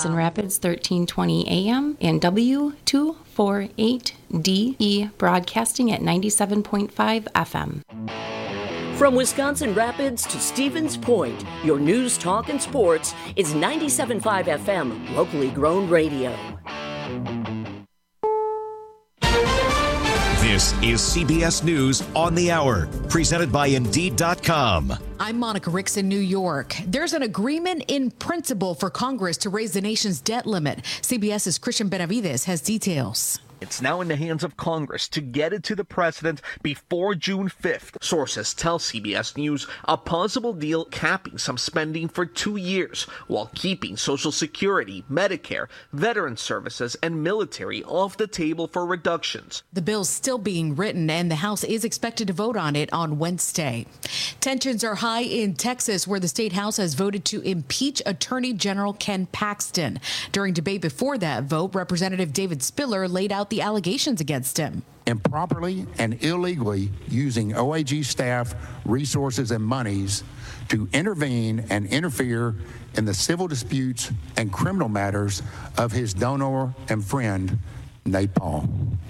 Wisconsin Rapids 1320 AM and W248DE broadcasting at 97.5 FM. From Wisconsin Rapids to Stevens Point, your news, talk, and sports is 97.5 FM, locally grown radio. This is CBS News on the Hour, presented by Indeed.com. I'm Monica Ricks in New York. There's an agreement in principle for Congress to raise the nation's debt limit. CBS's Christian Benavides has details. It's now in the hands of Congress to get it to the president before June 5th. Sources tell CBS News a possible deal capping some spending for 2 years while keeping Social Security, Medicare, veteran services, and military off the table for reductions. The bill's still being written, and the House is expected to vote on it on Wednesday. Tensions are high in Texas, where the state House has voted to impeach Attorney General Ken Paxton. During debate before that vote, Representative David Spiller laid out the allegations against him. Improperly and illegally using OAG staff, resources, and monies to intervene and interfere in the civil disputes and criminal matters of his donor and friend, Nate Paul,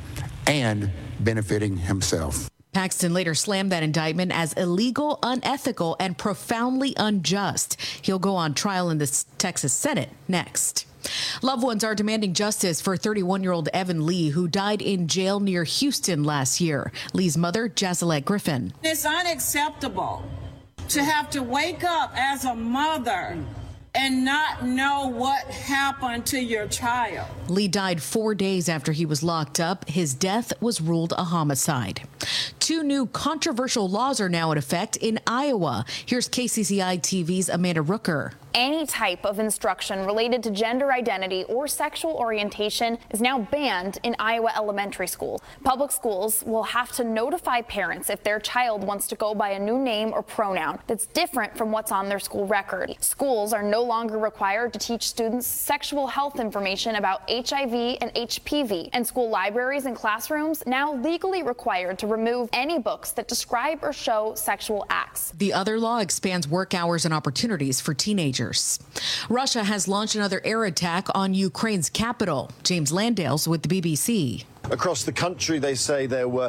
and benefiting himself. Paxton later slammed that indictment as illegal, unethical, and profoundly unjust. He'll go on trial in the Texas Senate next. Loved ones are demanding justice for 31-year-old Evan Lee, who died in jail near Houston last year. Lee's mother, Jazalette Griffin. It's unacceptable to have to wake up as a mother and not know what happened to your child. Lee died 4 days after he was locked up. His death was ruled a homicide. 2 new controversial laws are now in effect in Iowa. Here's KCCI TV's Amanda Rooker. Any type of instruction related to gender identity or sexual orientation is now banned in Iowa elementary school. Public schools will have to notify parents if their child wants to go by a new name or pronoun that's different from what's on their school record. Schools are no longer required to teach students sexual health information about HIV and HPV, and school libraries and classrooms now legally required to remove any books that describe or show sexual acts. The other law expands work hours and opportunities for teenagers. Russia has launched another air attack on Ukraine's capital. James Landale's with the BBC. Across the country, they say there were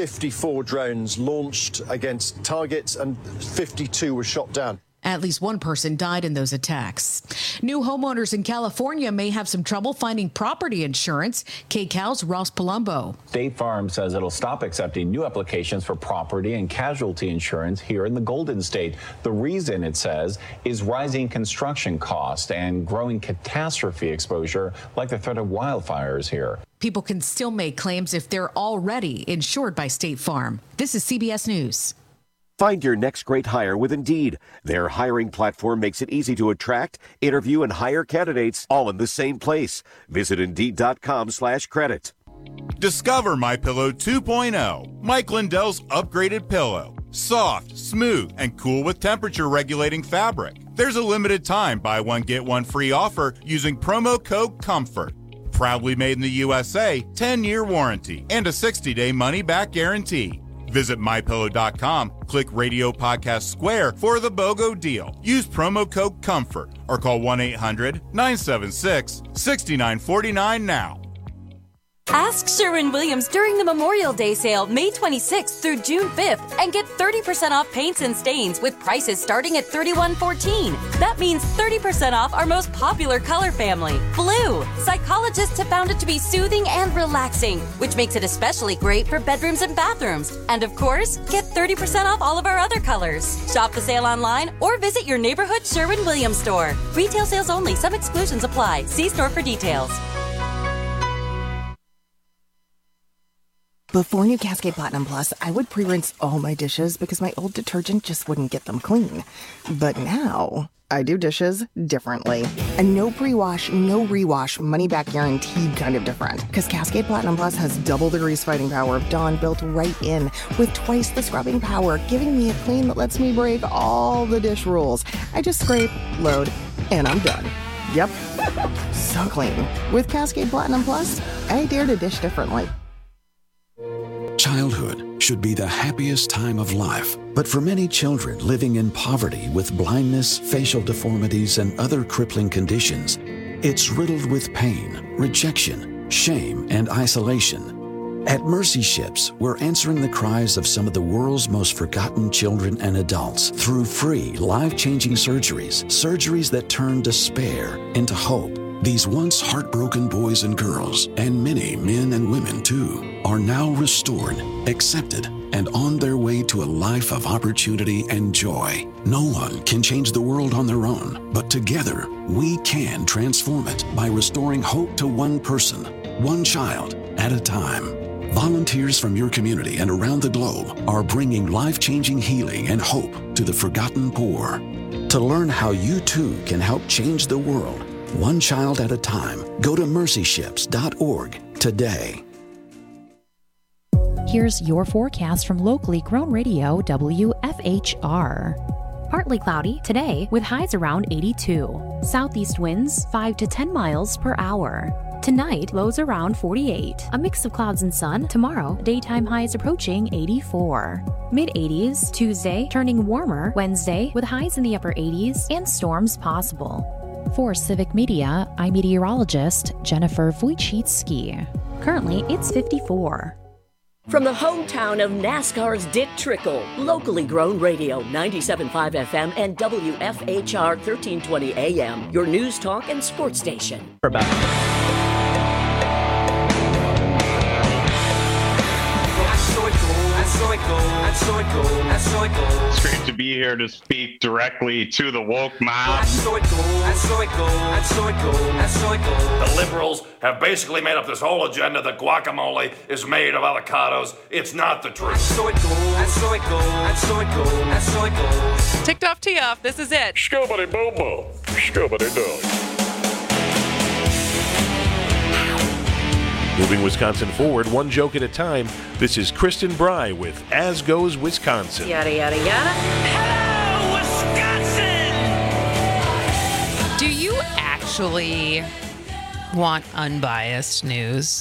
54 drones launched against targets and 52 were shot down. At least one person died in those attacks. New homeowners in California may have some trouble finding property insurance. KCAL's Ross Palumbo. State Farm says it'll stop accepting new applications for property and casualty insurance here in the Golden State. The reason, it says, is rising construction costs and growing catastrophe exposure, like the threat of wildfires here. People can still make claims if they're already insured by State Farm. This is CBS News. Find your next great hire with Indeed. Their hiring platform makes it easy to attract, interview, and hire candidates all in the same place. Visit Indeed.com/credit. Discover MyPillow 2.0, Mike Lindell's upgraded pillow. Soft, smooth, and cool with temperature-regulating fabric. There's a limited time buy one, get one free offer using promo code COMFORT. Proudly made in the USA, 10-year warranty, and a 60-day money-back guarantee. Visit MyPillow.com, click Radio Podcast Square for the BOGO deal. Use promo code COMFORT or call 1-800-976-6949 now. Ask Sherwin-Williams during the Memorial Day sale, May 26th through June 5th, and get 30% off paints and stains with prices starting at $31.14. That means 30% off our most popular color family, blue. Psychologists have found it to be soothing and relaxing, which makes it especially great for bedrooms and bathrooms. And of course, get 30% off all of our other colors. Shop the sale online or visit your neighborhood Sherwin-Williams store. Retail sales only. Some exclusions apply. See store for details. Before new Cascade Platinum Plus, I would pre-rinse all my dishes because my old detergent just wouldn't get them clean. But now, I do dishes differently. A no pre-wash, no rewash, money-back guaranteed kind of different. Because Cascade Platinum Plus has double the grease-fighting power of Dawn built right in, with twice the scrubbing power, giving me a clean that lets me break all the dish rules. I just scrape, load, and I'm done. Yep. So clean. With Cascade Platinum Plus, I dare to dish differently. Childhood should be the happiest time of life, but for many children living in poverty with blindness, facial deformities, and other crippling conditions, It's riddled with pain, rejection, shame, and isolation. At Mercy Ships, we're answering the cries of some of the world's most forgotten children and adults through free, life-changing surgeries that turn despair into hope. These once heartbroken boys and girls, and many men and women too, are now restored, accepted, and on their way to a life of opportunity and joy. No one can change the world on their own, but together we can transform it by restoring hope to one person, one child at a time. Volunteers from your community and around the globe are bringing life-changing healing and hope to the forgotten poor. To learn how you too can help change the world, one child at a time, go to mercyships.org today. Here's your forecast from locally grown radio WFHR. Partly cloudy today with highs around 82. Southeast winds 5 to 10 miles per hour. Tonight, lows around 48. A mix of clouds and sun. Tomorrow, daytime highs approaching 84. Mid-80s. Tuesday, turning warmer. Wednesday, with highs in the upper 80s and storms possible. For Civic Media, I'm meteorologist Jennifer Wojcicki. Currently, it's 54. From the hometown of NASCAR's Dick Trickle, locally grown radio, 97.5 FM and WFHR 1320 AM, your news, talk, and sports station. It's great to be here to speak directly to the woke mob. The liberals have basically made up this whole agenda that guacamole is made of avocados. It's not the truth. Ticked off, tee off. This is it. Scooby boo boo. Scooby doo. Moving Wisconsin forward, one joke at a time, this is Kristen Bry with As Goes Wisconsin. Yada, yada, yada. Hello, Wisconsin! Do you actually want unbiased news?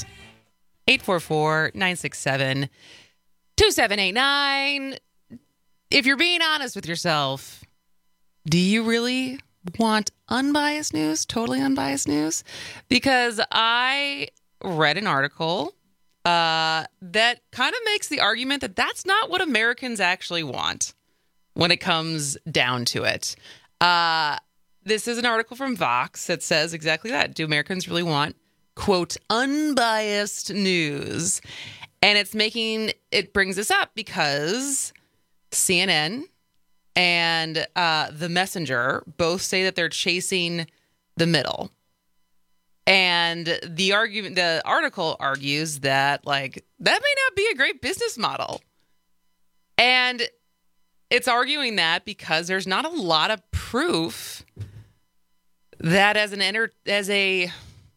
844-967-2789. If you're being honest with yourself, do you really want unbiased news? Totally unbiased news? Because I read an article that kind of makes the argument that that's not what Americans actually want when it comes down to it. This is an article from Vox that says exactly that. Do Americans really want, quote, unbiased news? And it brings this up because CNN and The Messenger both say that they're chasing the middle. And the article argues that, that may not be a great business model. And it's arguing that because there's not a lot of proof that as a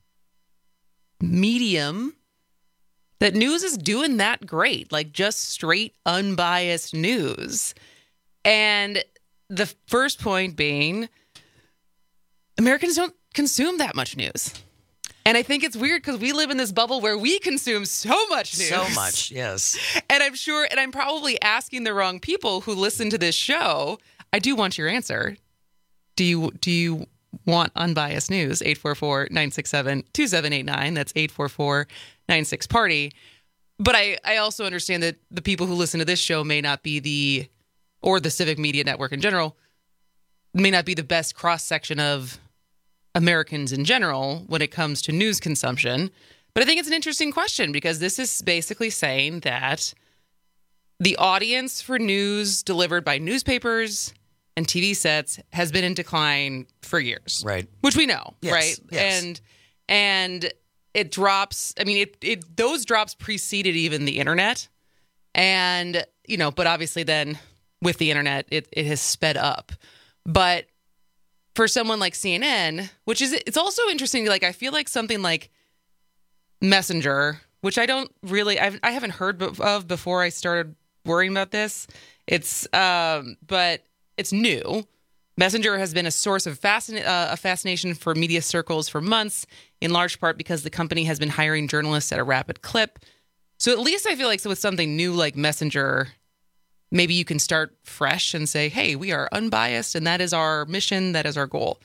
medium, that news is doing that great, just straight unbiased news. And the first point being, Americans don't consume that much news. And I think it's weird because we live in this bubble where we consume so much news. So much, yes. And I'm probably asking the wrong people who listen to this show. I do want your answer. Do you want unbiased news? 844-967-2789. That's 844-96-PARTY. But I also understand that the people who listen to this show may not be or the Civic Media Network in general, may not be the best cross-section of Americans in general when it comes to news consumption. But I think it's an interesting question because this is basically saying that the audience for news delivered by newspapers and TV sets has been in decline for years. Right. Which we know, yes, right? Yes. And it drops. I mean, those drops preceded even the internet. And, but obviously then with the internet, it has sped up. But for someone like CNN, it's also interesting. I feel like something like Messenger, which I haven't heard of before I started worrying about this. But it's new. Messenger has been a source of fascination for media circles for months, in large part because the company has been hiring journalists at a rapid clip. So at least I feel like with something new like Messenger, maybe you can start fresh and say, hey, we are unbiased, and that is our mission, that is our goal.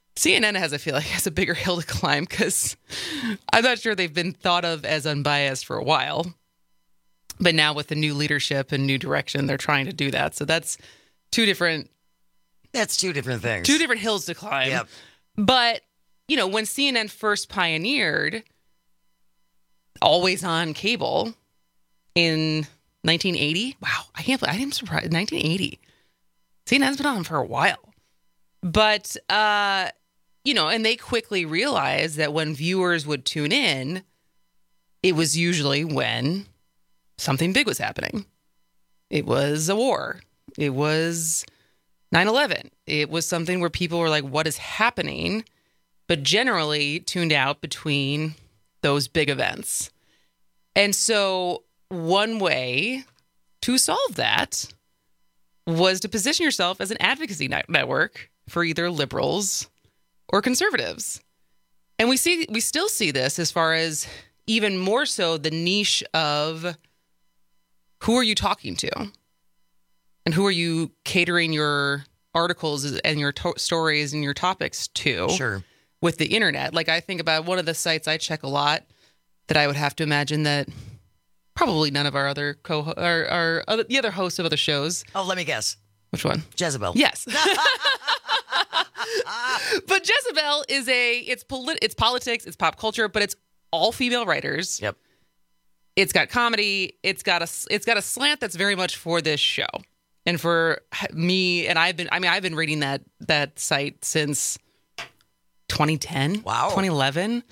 CNN has a bigger hill to climb because I'm not sure they've been thought of as unbiased for a while. But now with the new leadership and new direction, they're trying to do that. So that's two different things. Two different hills to climb. Yep. But, when CNN first pioneered always on cable in 1980, wow, I'm surprised, 1980. CNN's been on for a while. But, and they quickly realized that when viewers would tune in, it was usually when something big was happening. It was a war. It was 9/11. It was something where people were like, what is happening? But generally tuned out between those big events. And so one way to solve that was to position yourself as an advocacy network for either liberals or conservatives. And we still see this as far as even more so the niche of who are you talking to and who are you catering your articles and your stories and your topics to. Sure. With the internet. Like I think about one of the sites I check a lot that I would have to imagine that probably none of our other the other hosts of other shows. Oh, let me guess. Which one? Jezebel. Yes. But Jezebel is it's politics, it's pop culture, but it's all female writers. Yep. It's got comedy. It's got a slant that's very much for this show. And for me, and I've been reading that site since 2010. Wow. 2011.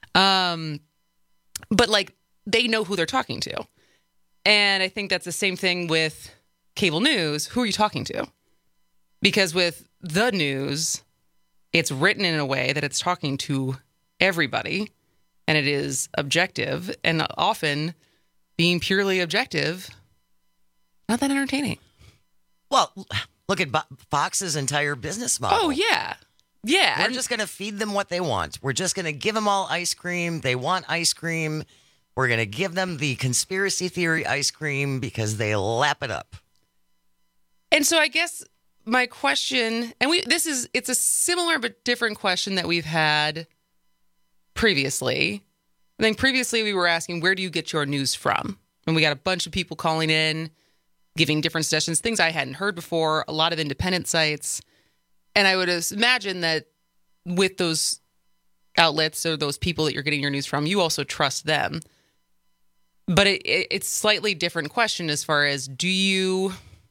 But like they know who they're talking to. And I think that's the same thing with cable news. Who are you talking to? Because with the news, it's written in a way that it's talking to everybody and it is objective, and often being purely objective, not that entertaining. Well, look at Fox's entire business model. Oh, yeah. Yeah. We're just going to feed them what they want. We're just going to give them all ice cream. They want ice cream. We're going to give them the conspiracy theory ice cream because they lap it up. And so I guess my question, and it's a similar but different question that we've had previously. I think previously we were asking, where do you get your news from? And we got a bunch of people calling in, giving different suggestions, things I hadn't heard before, a lot of independent sites. And I would imagine that with those outlets or those people that you're getting your news from, you also trust them. But it's slightly different question as far as do you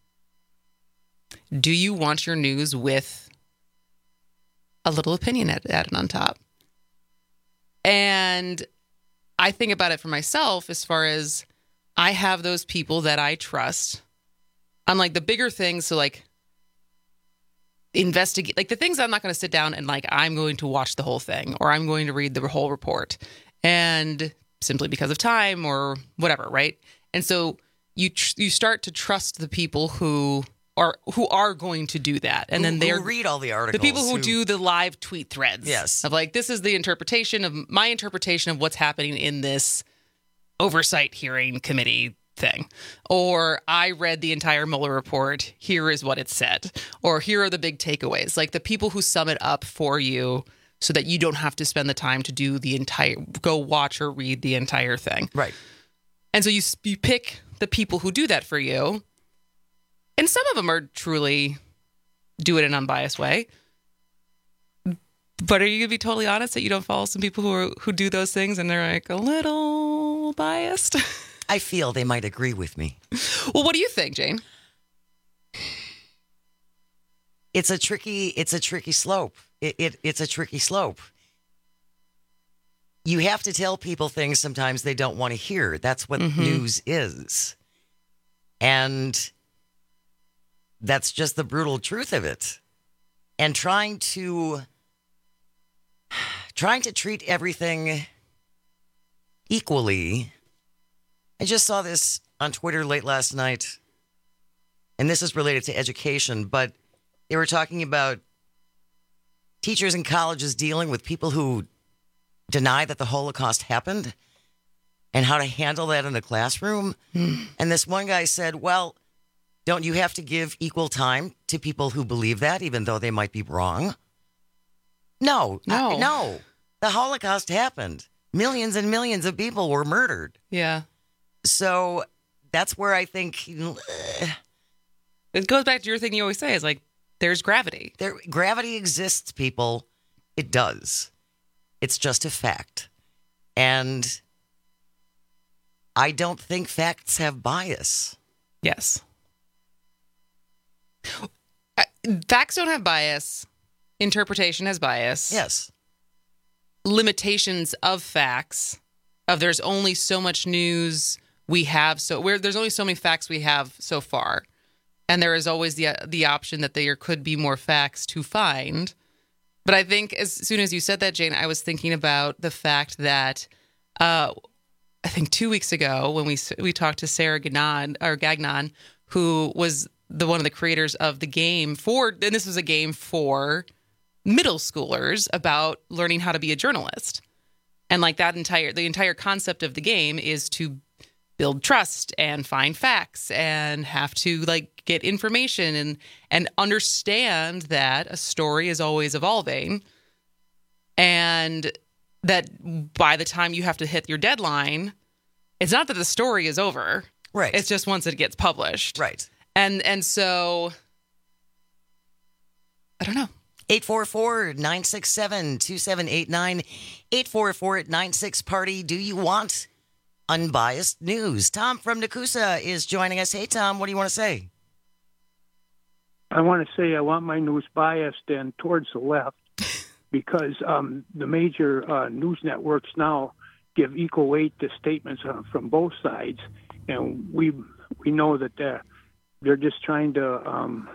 want your news with a little opinion added on top? And I think about it for myself as far as I have those people that I trust on like the bigger things. So like investigate, like the things I'm not going to sit down and like, I'm going to watch the whole thing or I'm going to read the whole report and simply because of time or whatever. Right. And so you start to trust the people who are going to do that. And then they're read all the articles. The people who do the live tweet threads. Yes. Of like, this is the interpretation of my interpretation of what's happening in this oversight hearing committee thing. Or I read the entire Mueller report. Here is what it said. Or here are the big takeaways. Like the people who sum it up for you so that you don't have to spend the time to go watch or read the entire thing. Right. And so you pick the people who do that for you. And some of them are truly do it in an unbiased way. But are you going to be totally honest that you don't follow some people who do those things and they're like a little biased? I feel they might agree with me. Well, what do you think, Jane? It's a tricky slope. It's a tricky slope. You have to tell people things sometimes they don't want to hear. That's what news is. And that's just the brutal truth of it. And trying to treat everything equally. I just saw this on Twitter late last night, and this is related to education, but they were talking about teachers in colleges dealing with people who deny that the Holocaust happened and how to handle that in the classroom. And this one guy said, well, don't you have to give equal time to people who believe that, even though they might be wrong? No. The Holocaust happened. Millions and millions of people were murdered. Yeah. So that's where I think it goes back to your thing you always say is like, there's gravity. Gravity exists, people. It does. It's just a fact. And I don't think facts have bias. Yes. Facts don't have bias. Interpretation has bias. Yes. Limitations of facts, of there's only so much news we have, there's only so many facts we have so far. And there is always the option that there could be more facts to find. But I think as soon as you said that, Jane, I was thinking about the fact that I think 2 weeks ago when we talked to Sarah Gagnon, who was one of the creators of the game and this was a game for middle schoolers about learning how to be a journalist. And like the entire concept of the game is to build trust and find facts and have to like get information and understand that a story is always evolving and that by the time you have to hit your deadline, it's not that the story is over. Right. It's just once it gets published. Right. And so I don't know. 844-967-2789. 844-96-PARTY. Do you want unbiased news? Tom from Nakusa is joining us. Hey, Tom, what do you want to say? I want to say I want my news biased and towards the left because the major news networks now give equal weight to statements from both sides, and we know that they're just trying to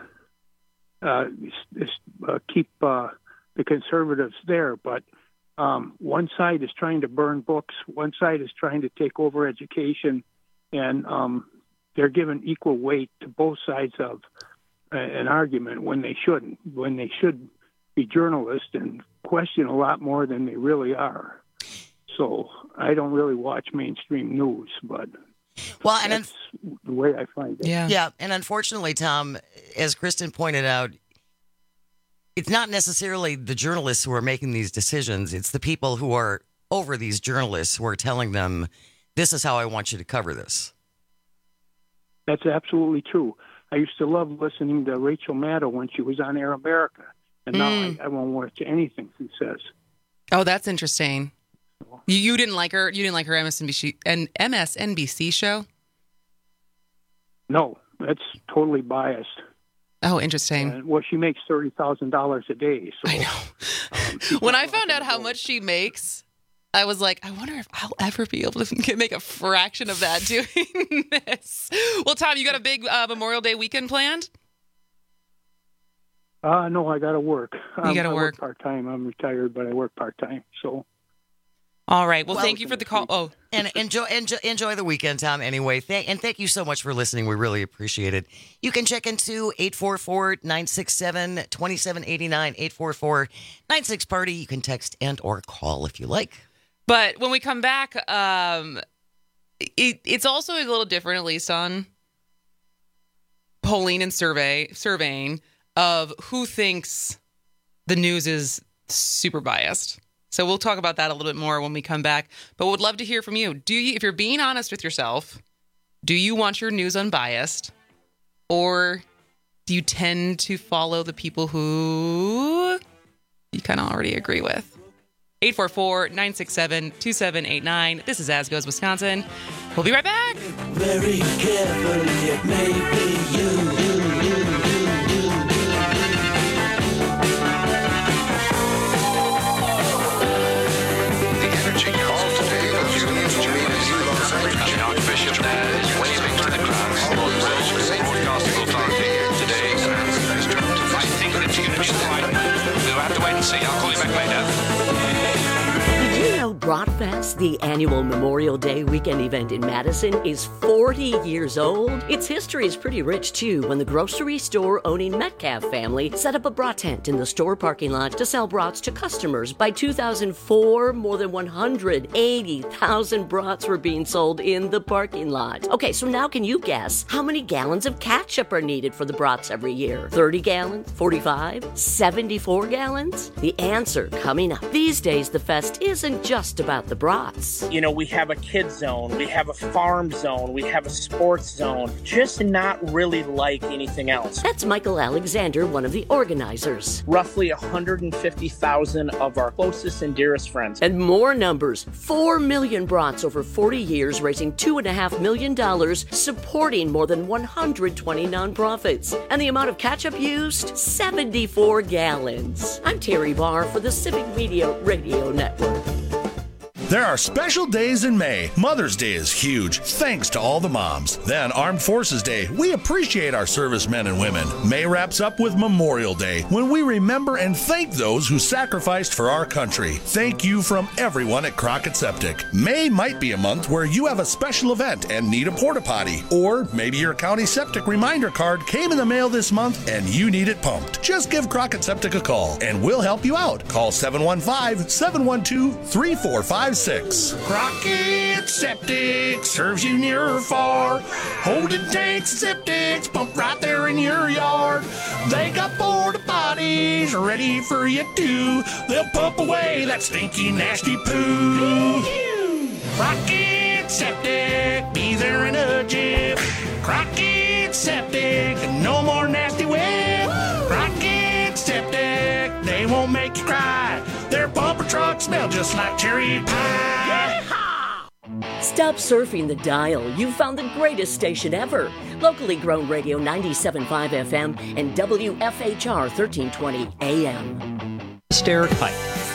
keep the conservatives there. But one side is trying to burn books, one side is trying to take over education, and they're giving equal weight to both sides of an argument when they shouldn't, when they should be journalists and question a lot more than they really are. So I don't really watch mainstream news, but that's the way I find it. Yeah, and unfortunately, Tom, as Kristen pointed out, it's not necessarily the journalists who are making these decisions. It's the people who are over these journalists who are telling them, this is how I want you to cover this. That's absolutely true. I used to love listening to Rachel Maddow when she was on Air America, and now I won't watch anything she says. Oh, that's interesting. You didn't like her? You didn't like her MSNBC show? No, that's totally biased. Oh, interesting. Well, she makes $30,000 a day. So, I know. When I found out how much she makes, I was like, I wonder if I'll ever be able to make a fraction of that doing this. Well, Tom, you got a big Memorial Day weekend planned? No, I got to work. You got to work part-time. I'm retired, but I work part-time. So. All right. Well, thank you for the call. Oh, and enjoy the weekend, Tom. Anyway, thank you so much for listening. We really appreciate it. You can check into 844-967-2789. 844-96-PARTY. You can text and or call if you like. But when we come back, it's also a little different, at least on polling and surveying of who thinks the news is super biased. So we'll talk about that a little bit more when we come back. But would love to hear from you. If you're being honest with yourself, do you want your news unbiased? Or do you tend to follow the people who you kind of already agree with? 844-967-2789. This is As Goes Wisconsin. We'll be right back. Very carefully, it may be you. Bratfest, the annual Memorial Day weekend event in Madison, is 40 years old. Its history is pretty rich, too, when the grocery store-owning Metcalf family set up a brat tent in the store parking lot to sell brats to customers. By 2004, more than 180,000 brats were being sold in the parking lot. Okay, so now can you guess how many gallons of ketchup are needed for the brats every year? 30 gallons? 45? 74 gallons? The answer coming up. These days, the fest isn't just about the brats. You know, we have a kid zone, we have a farm zone, we have a sports zone, just not really like anything else. That's Michael Alexander, one of the organizers. Roughly 150,000 of our closest and dearest friends. And more numbers, 4 million brats over 40 years, raising $2.5 million, supporting more than 120 nonprofits. And the amount of ketchup used? 74 gallons. I'm Terry Barr for the Civic Media Radio Network. There are special days in May. Mother's Day is huge, thanks to all the moms. Then Armed Forces Day. We appreciate our servicemen and women. May wraps up with Memorial Day, when we remember and thank those who sacrificed for our country. Thank you from everyone at Crockett Septic. May might be a month where you have a special event and need a porta potty. Or maybe your county septic reminder card came in the mail this month and you need it pumped. Just give Crockett Septic a call and we'll help you out. Call 715-712-3456. Crockett Septic serves you near or far. Holding tanks and septics pumped right there in your yard. They got porta potties ready for you too. They'll pump away that stinky, nasty poo. Crockett Septic, be there in a jiff. Crockett Septic, no more nasty whip. Crockett Septic, they won't make you cry. Their bumper trucks smell just like cherry pie. Stop surfing the dial. You've found the greatest station ever. Locally grown radio 97.5 FM and WFHR 1320 AM. Stereotype.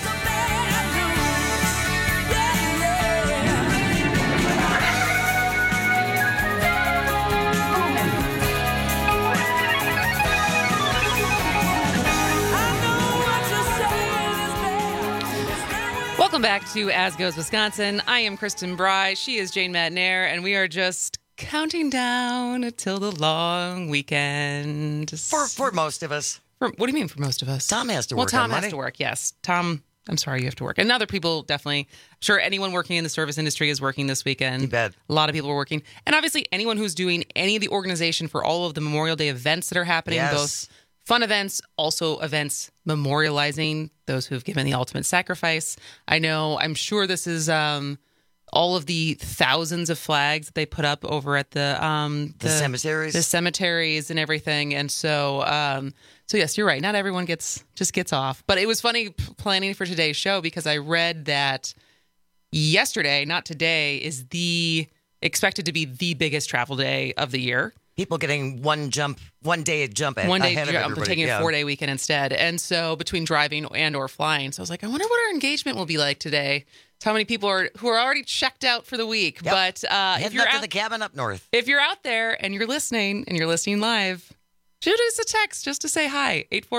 Welcome back to As Goes Wisconsin. I am Kristen Bry. She is Jane Matnair, and we are just counting down till the long weekend. For most of us. What do you mean for most of us? Tom has to work. Well, Tom on has Monday. to work, yes. Tom, I'm sorry you have to work. And other people definitely. I'm sure anyone working in the service industry is working this weekend. You bet. A lot of people are working. And obviously anyone who's doing any of the organization for all of the Memorial Day events that are happening, Yes. both fun events, also events memorializing those who've given the ultimate sacrifice. I'm sure this is all of the thousands of flags that they put up over at the cemeteries. The cemeteries and everything. And so yes, you're right. Not everyone gets off. But it was funny planning for today's show because I read that yesterday, not today, is expected to be the biggest travel day of the year. People getting one day jump ahead of everybody. Taking a 4-day weekend instead. And so between driving and or flying. So I was like, I wonder what our engagement will be like today. How many people who are already checked out for the week. Yep. But if you're to the cabin up north. If you're out there and you're listening live, shoot us a text just to say hi.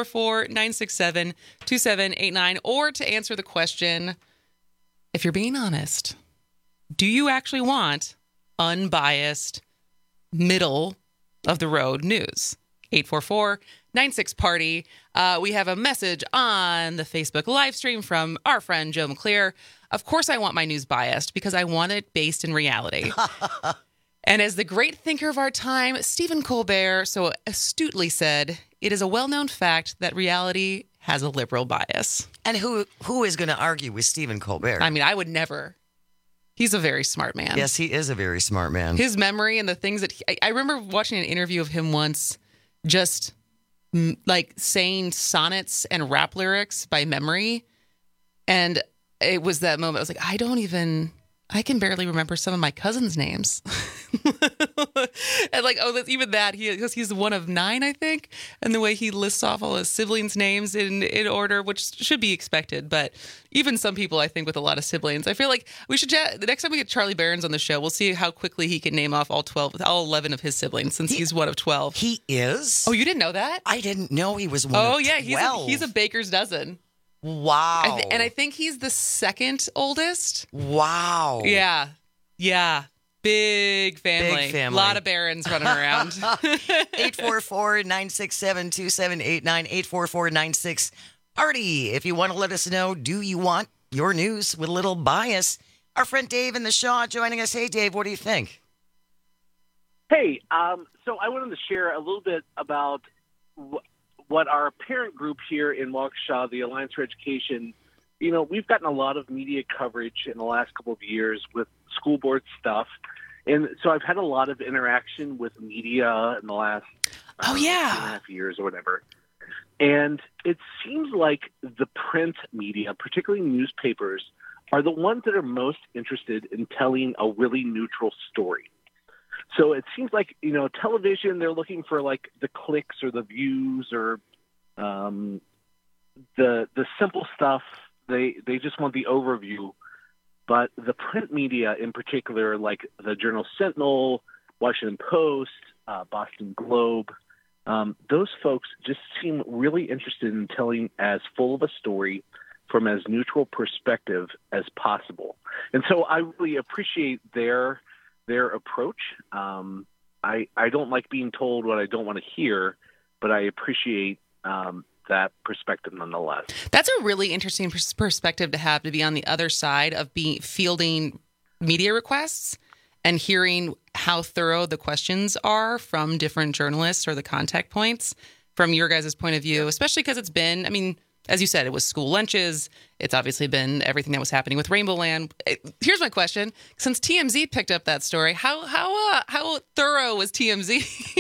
844-967-2789. Or to answer the question, if you're being honest, do you actually want unbiased, middle of the road news? 844-96-PARTY. We have a message on the Facebook live stream from our friend Joe McClear. Of course I want my news biased because I want it based in reality. And as the great thinker of our time, Stephen Colbert, so astutely said, it is a well-known fact that reality has a liberal bias. And who is going to argue with Stephen Colbert? I mean, I would never. He's a very smart man. Yes, he is a very smart man. His memory and the things that I remember watching an interview of him once, just like saying sonnets and rap lyrics by memory. And it was that moment. I was like, I can barely remember some of my cousins' names. And like, even that, because he's one of 9, I think. And the way he lists off all his siblings' names in order, which should be expected. But even some people, I think, with a lot of siblings, I feel like we should chat. The next time we get Charlie Barons on the show, we'll see how quickly he can name off all 11 of his siblings, since he's one of 12. He is? Oh, you didn't know that? I didn't know he was one of 12. Oh, yeah. He's a baker's dozen. Wow. And I think he's the second oldest. Wow. Yeah. Big family. Big family. A lot of barons running around. 844-967-2789, 844-96-ARTY. If you want to let us know, do you want your news with a little bias? Our friend Dave in the Shaw joining us. Hey, Dave, what do you think? Hey, so I wanted to share a little bit about what our parent group here in Waukesha, the Alliance for Education, we've gotten a lot of media coverage in the last couple of years with school board stuff. And so I've had a lot of interaction with media in the last 2.5 years or whatever. And it seems like the print media, particularly newspapers, are the ones that are most interested in telling a really neutral story. So it seems like, television, they're looking for like the clicks or the views or the simple stuff. They just want the overview. But the print media in particular, like the Journal Sentinel, Washington Post, Boston Globe, those folks just seem really interested in telling as full of a story from as neutral perspective as possible. And so I really appreciate their approach. I don't like being told what I don't want to hear, but I appreciate that perspective nonetheless. That's a really interesting perspective to have, to be on the other side of fielding media requests and hearing how thorough the questions are from different journalists or the contact points from your guys' point of view, especially because it's been, as you said, it was school lunches. It's obviously been everything that was happening with Rainbow Land. Here's my question. Since TMZ picked up that story, how thorough was TMZ?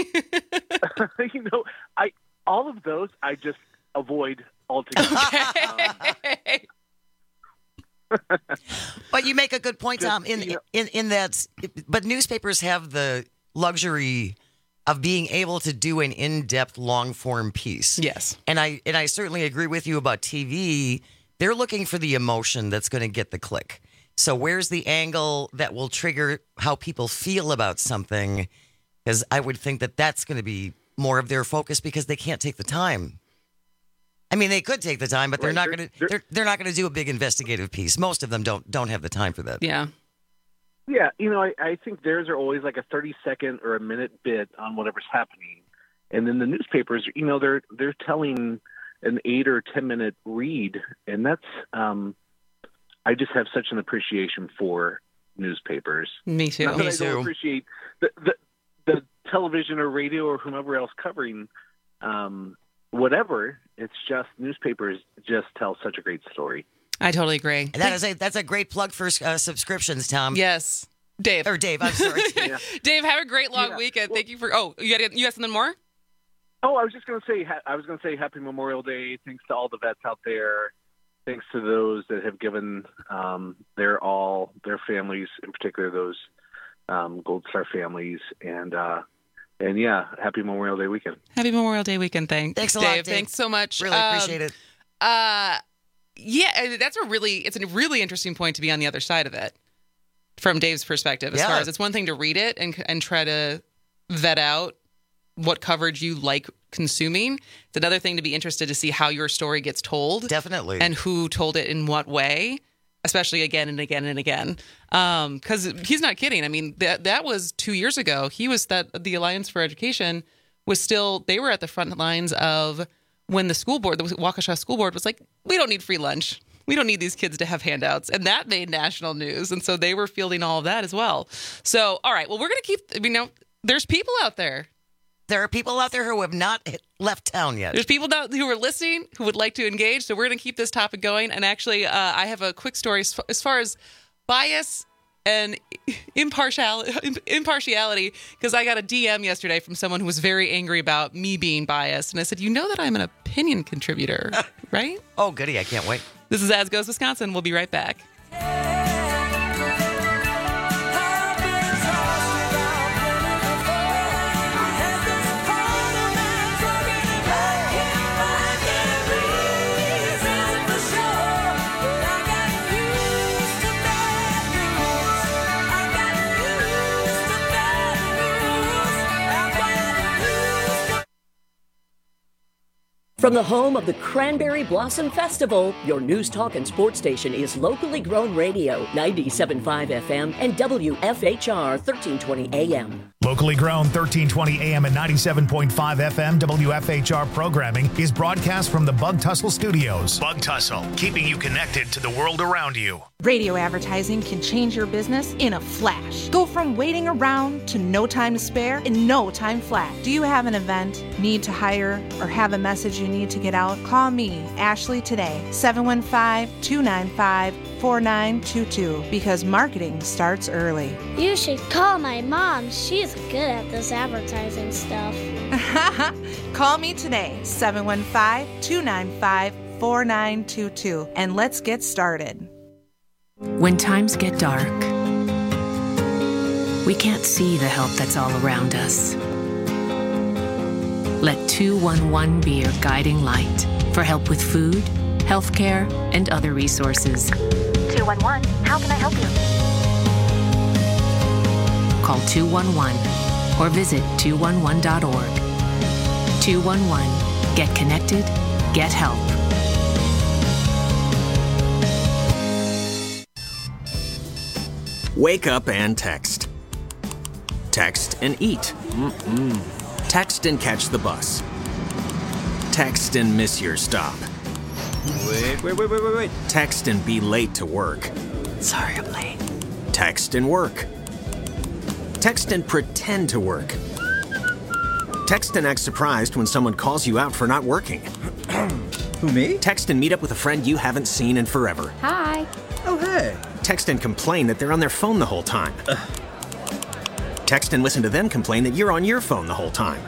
All of those I just avoid altogether. Okay. But you make a good point, Tom, in that, but newspapers have the luxury of being able to do an in-depth, long-form piece. Yes. And I certainly agree with you about TV. They're looking for the emotion that's going to get the click. So where's the angle that will trigger how people feel about something? Because I would think that that's going to be more of their focus because they can't take the time. They could take the time, but they're not going to. They're not going to do a big investigative piece. Most of them don't have the time for that. Yeah. Yeah, I think theirs are always like a 30-second or a minute bit on whatever's happening, and then the newspapers, they're telling an 8 or 10-minute read, and that's. I just have such an appreciation for newspapers. Me too. Not that I don't appreciate the television or radio or whomever else covering. Whatever, it's just newspapers just tell such a great story. I totally agree. And that's a great plug for subscriptions, Tom. Yes, Dave. Or Dave, I'm sorry. Yeah. Dave, have a great long weekend. Thank you for. Oh, you got something more? Oh, I was just going to say. Happy Memorial Day. Thanks to all the vets out there. Thanks to those that have given their families, in particular those Gold Star families, and yeah, happy Memorial Day weekend. Happy Memorial Day weekend. Thanks a lot, Dave. Thanks so much. Really appreciate it. Yeah, it's a really interesting point to be on the other side of it from Dave's perspective. As far as it's one thing to read it and try to vet out what coverage you like consuming. It's another thing to be interested to see how your story gets told. Definitely. And who told it in what way. Especially again and again and again. Because he's not kidding. That was 2 years ago. The Alliance for Education was still, they were at the front lines of when the school board, the Waukesha School Board was like, we don't need free lunch. We don't need these kids to have handouts. And that made national news. And so they were fielding all of that as well. So, all right. Well, we're going to keep, there's people out there. There are people out there who have not left town yet. There's people who are listening who would like to engage. So we're going to keep this topic going. And actually, I have a quick story as far as bias and impartiality, because I got a DM yesterday from someone who was very angry about me being biased. And I said, that I'm an opinion contributor, right? Oh, goody. I can't wait. This is As Goes Wisconsin. We'll be right back. From the home of the Cranberry Blossom Festival, your news, talk, and sports station is locally grown radio, 97.5 FM and WFHR 1320 AM. Locally grown 1320 AM and 97.5 FM WFHR programming is broadcast from the Bug Tussle Studios. Bug Tussle, keeping you connected to the world around you. Radio advertising can change your business in a flash. Go from waiting around to no time to spare in no time flat. Do you have an event, need to hire, or have a message you need to get out? Call me, Ashley, today, 715-295-4922, because marketing starts early. You should call my mom. She's good at this advertising stuff. Call me today, 715-295-4922, and let's get started. When times get dark, we can't see the help that's all around us. Let 211 be your guiding light for help with food, healthcare, and other resources. 211, how can I help you? Call 211 or visit 211.org. 211, get connected, get help. Wake up and text. Text and eat. Text and catch the bus. Text and miss your stop. Wait. Text and be late to work. Sorry, I'm late. Text and work. Text and pretend to work. Text and act surprised when someone calls you out for not working. Who, me? Text and meet up with a friend you haven't seen in forever. Hi. Oh, hey. Text and complain that they're on their phone the whole time. Text and listen to them complain that you're on your phone the whole time.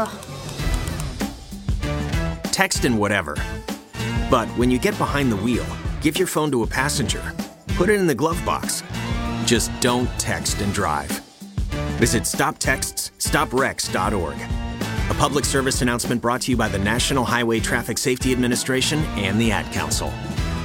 Text and whatever. But when you get behind the wheel, give your phone to a passenger. Put it in the glove box. Just don't text and drive. Visit StopTextsStopWrecks.org. A public service announcement brought to you by the National Highway Traffic Safety Administration and the Ad Council.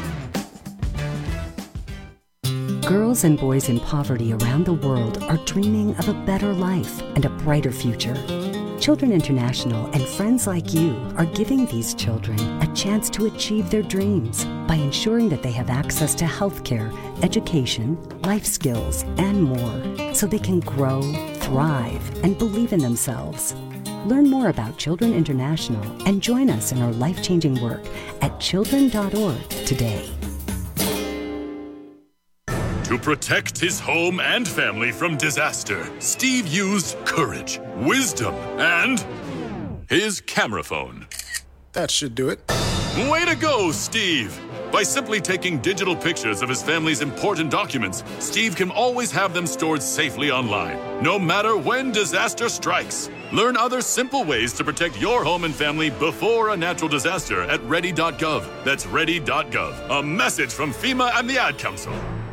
Girls and boys in poverty around the world are dreaming of a better life and a brighter future. Children International and friends like you are giving these children a chance to achieve their dreams by ensuring that they have access to healthcare, education, life skills, and more, so they can grow, thrive, and believe in themselves. Learn more about Children International and join us in our life-changing work at children.org today. To protect his home and family from disaster, Steve used courage, wisdom, and his camera phone. That should do it. Way to go, Steve! By simply taking digital pictures of his family's important documents, Steve can always have them stored safely online, no matter when disaster strikes. Learn other simple ways to protect your home and family before a natural disaster at ready.gov. That's ready.gov. A message from FEMA and the Ad Council.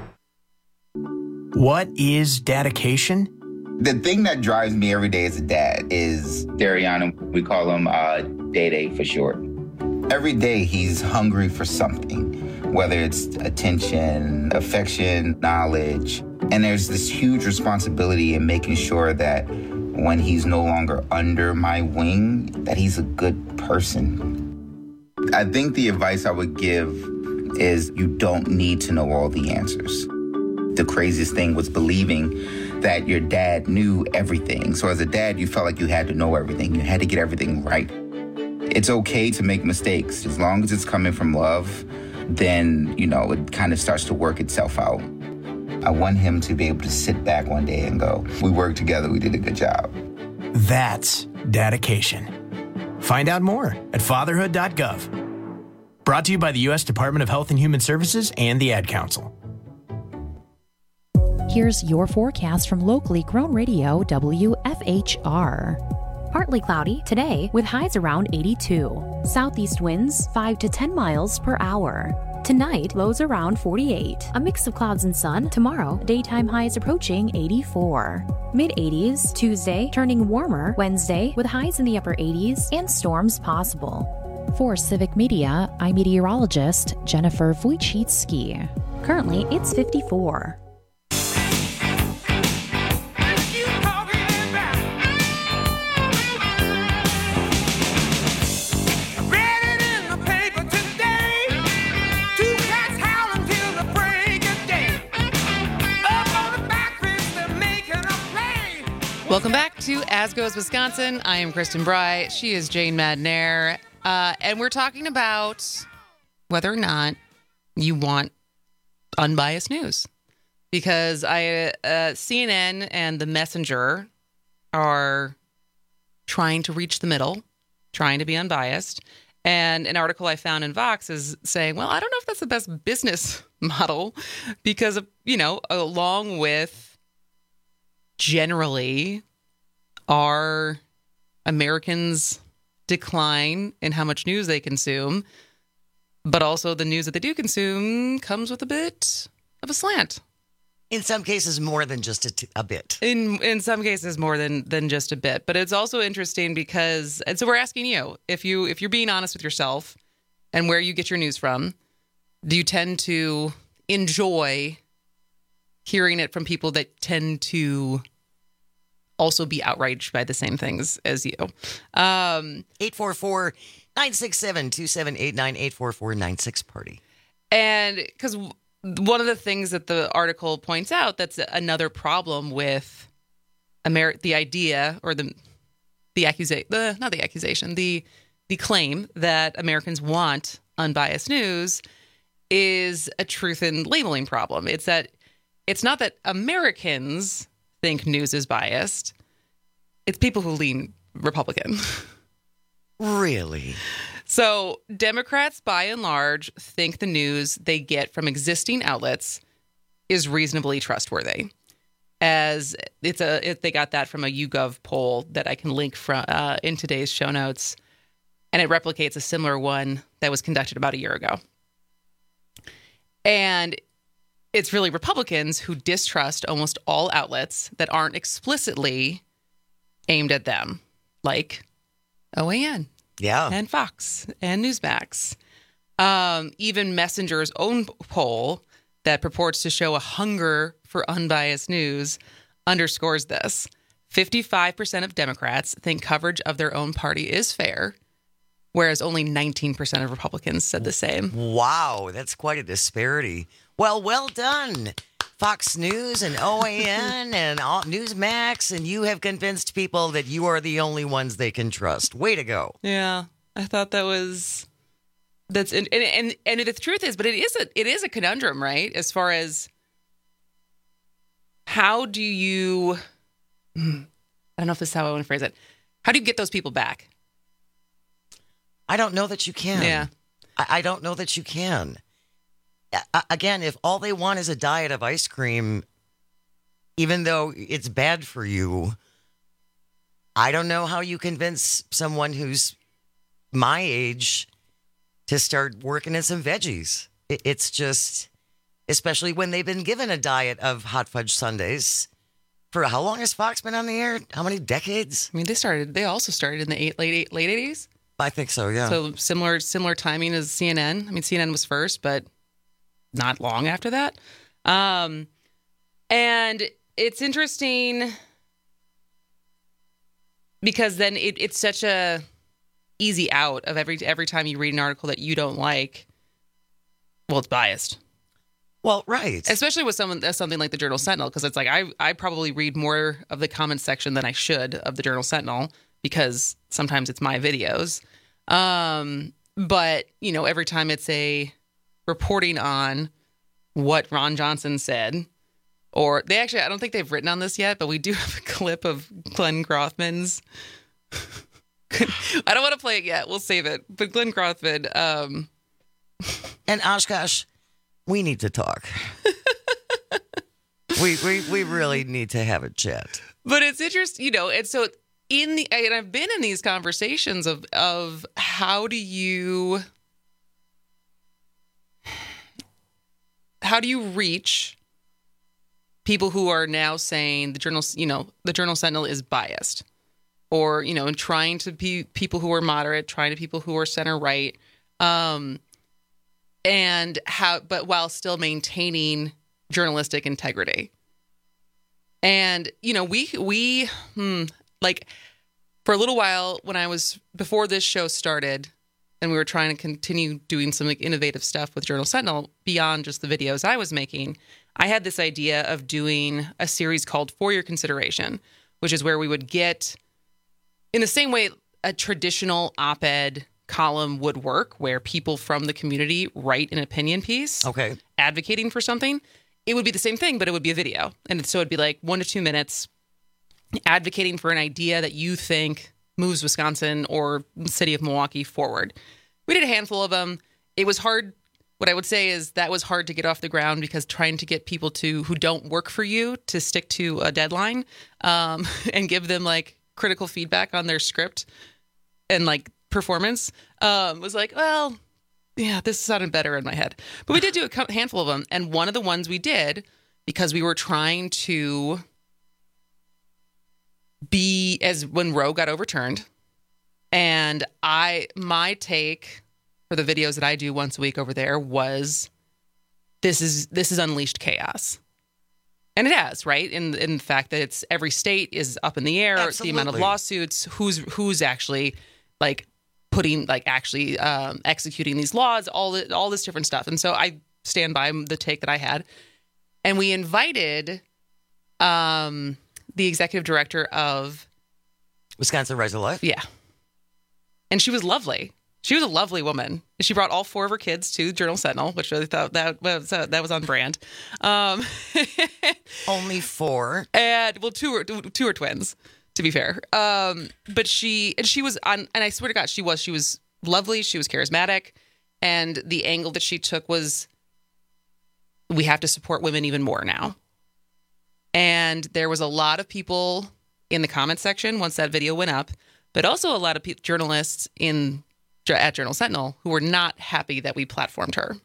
What is dedication? The thing that drives me every day as a dad is Dariana. We call him Day for short. Every day he's hungry for something, whether it's attention, affection, knowledge. And there's this huge responsibility in making sure that when he's no longer under my wing, that he's a good person. I think the advice I would give is you don't need to know all the answers. The craziest thing was believing that your dad knew everything. So as a dad, you felt like you had to know everything. You had to get everything right. It's okay to make mistakes. As long as it's coming from love, then, it kind of starts to work itself out. I want him to be able to sit back one day and go, we worked together, we did a good job. That's dedication. Find out more at fatherhood.gov. Brought to you by the U.S. Department of Health and Human Services and the Ad Council. Here's your forecast from locally grown radio WFHR. Partly cloudy today with highs around 82. Southeast winds 5 to 10 miles per hour. Tonight, lows around 48. A mix of clouds and sun. Tomorrow, daytime highs approaching 84. Mid-80s Tuesday, turning warmer Wednesday with highs in the upper 80s and storms possible. For Civic Media, I'm meteorologist Jennifer Wojcicki. Currently, it's 54. Ready Welcome back to As Goes Wisconsin. I am Kristen Bry. She is Jane Madnair. And we're talking about whether or not you want unbiased news. Because CNN and The Messenger are trying to reach the middle, trying to be unbiased. And an article I found in Vox is saying, well, I don't know if that's the best business model because, along with generally our Americans' decline in how much news they consume, but also the news that they do consume comes with a bit of a slant. In some cases, more than just a bit. In some cases, more than just a bit. But it's also interesting because, and so we're asking you, if you're being honest with yourself and where you get your news from, do you tend to enjoy hearing it from people that tend to also be outraged by the same things as you? 844-967-2789, 844-96-PARTY. And because one of the things that the article points out that's another problem with the idea or the claim that Americans want unbiased news is a truth in labeling problem. It's not that Americans think news is biased. It's people who lean Republican. Really? So Democrats, by and large, think the news they get from existing outlets is reasonably trustworthy. As they got that from a YouGov poll that I can link from in today's show notes, and it replicates a similar one that was conducted about a year ago. And it's really Republicans who distrust almost all outlets that aren't explicitly aimed at them, like OAN. Yeah. And Fox and Newsmax. Even Messenger's own poll that purports to show a hunger for unbiased news underscores this. 55% of Democrats think coverage of their own party is fair, whereas only 19% of Republicans said the same. Wow, that's quite a disparity. Well done, Fox News and OAN and Newsmax, and you have convinced people that you are the only ones they can trust. Way to go. Yeah, I thought that's and the truth is, but it is a conundrum, right? As far as how do you, I don't know if this is how I want to phrase it. How do you get those people back? I don't know that you can. Yeah. I don't know that you can. Again, if all they want is a diet of ice cream, even though it's bad for you, I don't know how you convince someone who's my age to start working in some veggies. It's just, especially when they've been given a diet of hot fudge sundaes. For how long has Fox been on the air? How many decades? I mean, they also started in the late 80s. I think so, yeah. So similar timing as CNN. I mean, CNN was first, but not long after that. And it's interesting because then it's such a easy out of every time you read an article that you don't like. Well, it's biased. Well, right. Especially with something like the Journal Sentinel, because it's like I probably read more of the comments section than I should of the Journal Sentinel because sometimes it's my videos. But, every time it's a reporting on what Ron Johnson said, or I don't think they've written on this yet, but we do have a clip of Glenn Grothman's. I don't want to play it yet. We'll save it. But Glenn Grothman. And Oshkosh, we need to talk. we really need to have a chat. But it's interesting, and so and I've been in these conversations of how do you reach people who are now saying the Journal Sentinel is biased, or trying to be people who are moderate, trying to people who are center right, but while still maintaining journalistic integrity. And we like for a little while before this show started, and we were trying to continue doing some innovative stuff with Journal Sentinel beyond just the videos I was making, I had this idea of doing a series called For Your Consideration, which is where we would get, in the same way a traditional op-ed column would work, where people from the community write an opinion piece advocating for something. It would be the same thing, but it would be a video. And so it'd be like 1 to 2 minutes advocating for an idea that you think moves Wisconsin or the city of Milwaukee forward. We did a handful of them. It was hard. What I would say is that was hard to get off the ground, because trying to get people who don't work for you to stick to a deadline and give them like critical feedback on their script and like performance was like, well, yeah, this sounded better in my head. But we did do a handful of them. And one of the ones we did, because we were trying to be as when Roe got overturned, and my take for the videos that I do once a week over there was this is unleashed chaos. And it has, right? In the fact that it's every state is up in the air, Absolutely. the amount of lawsuits, who's actually like putting like actually executing these laws, all this different stuff. And so I stand by the take that I had. And we invited the executive director of Wisconsin Rights to Life. Yeah. And she was lovely. She was a lovely woman. She brought all 4 of her kids to Journal Sentinel, which I thought that was on brand. Only 4. And well, two are twins, to be fair. But she was on, and I swear to God, she was lovely. She was charismatic. And the angle that she took was, we have to support women even more now. And there was a lot of people in the comment section once that video went up, but also a lot of journalists at Journal Sentinel who were not happy that we platformed her.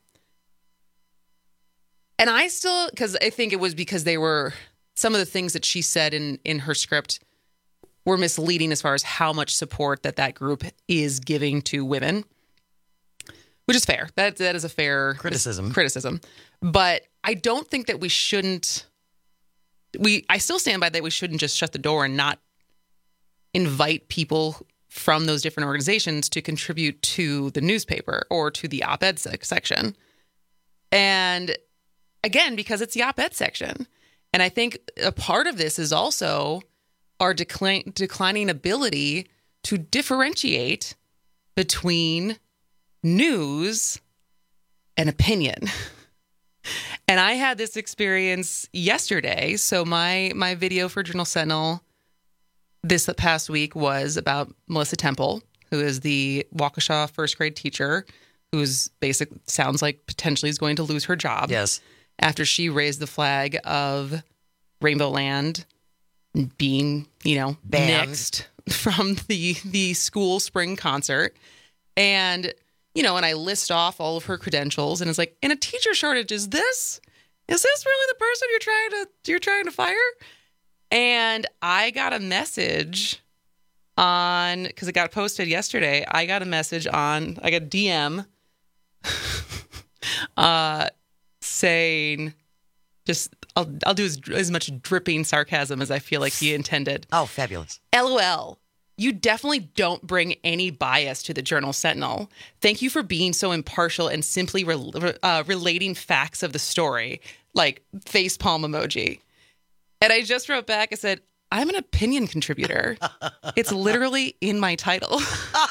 And I still, because I think it was because some of the things that she said in her script were misleading as far as how much support that group is giving to women, which is fair. That is a fair criticism. But I don't think that we shouldn't. I still stand by that we shouldn't just shut the door and not invite people from those different organizations to contribute to the newspaper or to the op-ed section. And again, because it's the op-ed section. And I think a part of this is also our declining ability to differentiate between news and opinion. And I had this experience yesterday. So my video for Journal Sentinel this past week was about Melissa Temple, who is the Waukesha first grade teacher who's sounds like potentially is going to lose her job. Yes. After she raised the flag of Rainbow Land being, nixed from the school spring concert. And, and I list off all of her credentials, and it's like, in a teacher shortage, is this really the person you're trying to fire? And I got a message because it got posted yesterday. I got a DM saying, I'll do as much dripping sarcasm as I feel like he intended. Oh, fabulous. LOL. You definitely don't bring any bias to the Journal Sentinel. Thank you for being so impartial and simply relating facts of the story, like facepalm emoji. And I just wrote back, I said, I'm an opinion contributor. It's literally in my title.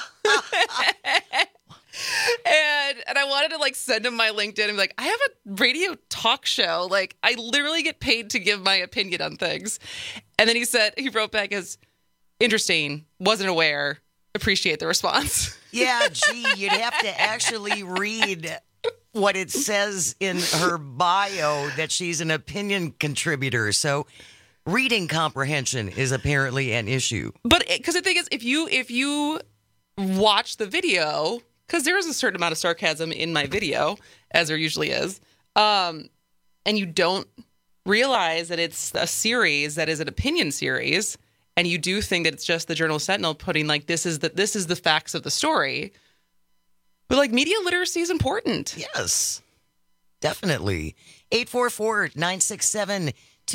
And I wanted to send him my LinkedIn and be like, I have a radio talk show. I literally get paid to give my opinion on things. And then he wrote back as, interesting, wasn't aware, appreciate the response. Yeah, gee, you'd have to actually read what it says in her bio that she's an opinion contributor. So reading comprehension is apparently an issue. But because the thing is, if you watch the video, because there is a certain amount of sarcasm in my video, as there usually is, and you don't realize that it's a series that is an opinion series, and you do think that it's just the Journal Sentinel putting this is the facts of the story. But media literacy is important. Yes, definitely. 844-967-2789,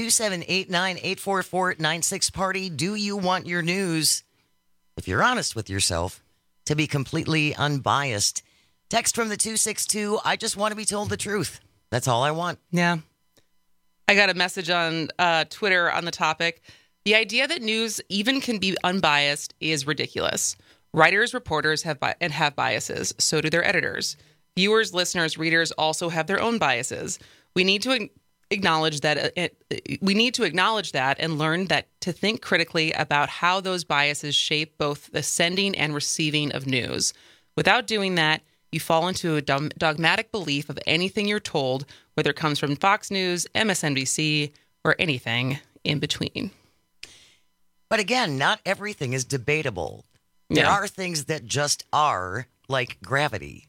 844-96-PARTY. Do you want your news, if you're honest with yourself, to be completely unbiased? Text from the 262, I just want to be told the truth. That's all I want. Yeah. I got a message on Twitter on the topic. The idea that news even can be unbiased is ridiculous. Writers, reporters have biases. So do their editors. Viewers, listeners, readers also have their own biases. We need to acknowledge that and learn that to think critically about how those biases shape both the sending and receiving of news. Without doing that, you fall into a dogmatic belief of anything you're told, whether it comes from Fox News, MSNBC, or anything in between. But again, not everything is debatable. There are things that just are, like gravity.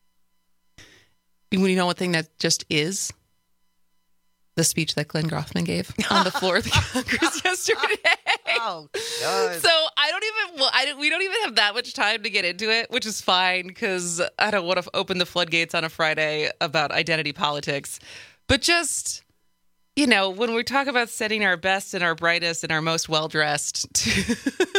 You know what thing that just is? The speech that Glenn Grothman gave on the floor of the Congress yesterday. Oh, God. So we don't even have that much time to get into it, which is fine because I don't want to open the floodgates on a Friday about identity politics. But just, when we talk about sending our best and our brightest and our most well-dressed to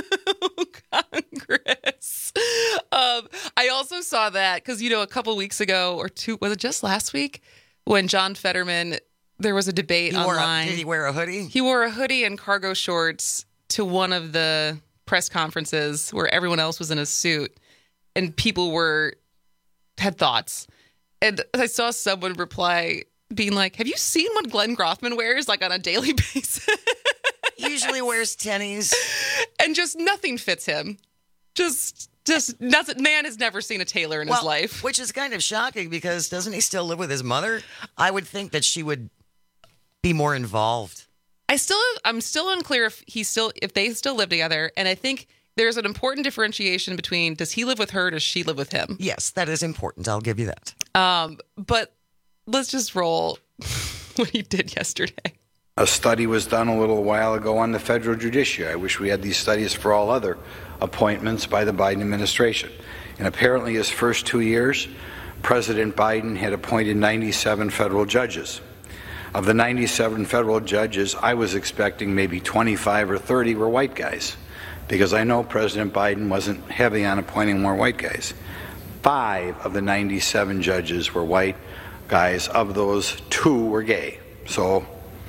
Congress, I also saw that because, a couple weeks ago or two, was it just last week when John Fetterman... There was a debate online. Did he wear a hoodie? He wore a hoodie and cargo shorts to one of the press conferences where everyone else was in a suit, and people had thoughts. And I saw someone reply, being like, "Have you seen what Glenn Grothman wears on a daily basis?" He usually wears tennies, and just nothing fits him. Just nothing. Man has never seen a tailor in his life, which is kind of shocking because doesn't he still live with his mother? I would think that she would be more involved. I'm still unclear if they still live together, and I think there's an important differentiation between does he live with her, does she live with him? Yes, that is important. I'll give you that. But let's just roll what he did yesterday. A study was done a little while ago on the federal judiciary. I wish we had these studies for all other appointments by the Biden administration. And apparently his first 2 years, President Biden had appointed 97 federal judges. Of the 97 federal judges, I was expecting maybe 25 or 30 were white guys, because I know President Biden wasn't heavy on appointing more white guys. 5 of the 97 judges were white guys. Of those, 2 were gay. So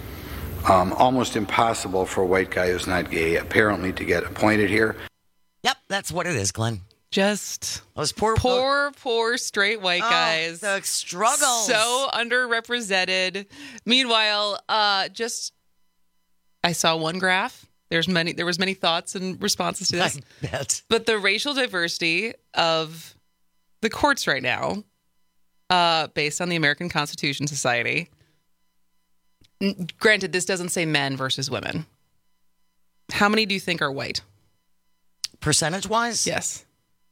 almost impossible for a white guy who's not gay, apparently, to get appointed here. Yep, that's what it is, Glenn. Just those poor straight white guys. The struggles. So underrepresented. Meanwhile, I saw one graph. There was many thoughts and responses to this. I bet. But the racial diversity of the courts right now, based on the American Constitution Society, granted, this doesn't say men versus women. How many do you think are white? Percentage-wise? Yes.